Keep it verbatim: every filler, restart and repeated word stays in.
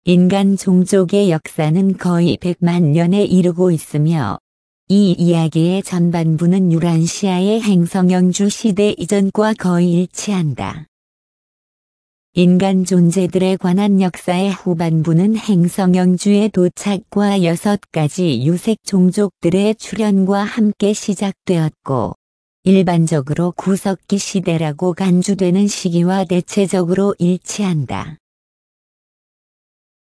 인간 종족의 역사는 거의 백만 년에 이르고 있으며 이 이야기의 전반부는 유란시아의 행성영주 시대 이전과 거의 일치한다. 인간 존재들에 관한 역사의 후반부는 행성영주의 도착과 여섯 가지 유색 종족들의 출현과 함께 시작되었고 일반적으로 구석기 시대라고 간주되는 시기와 대체적으로 일치한다.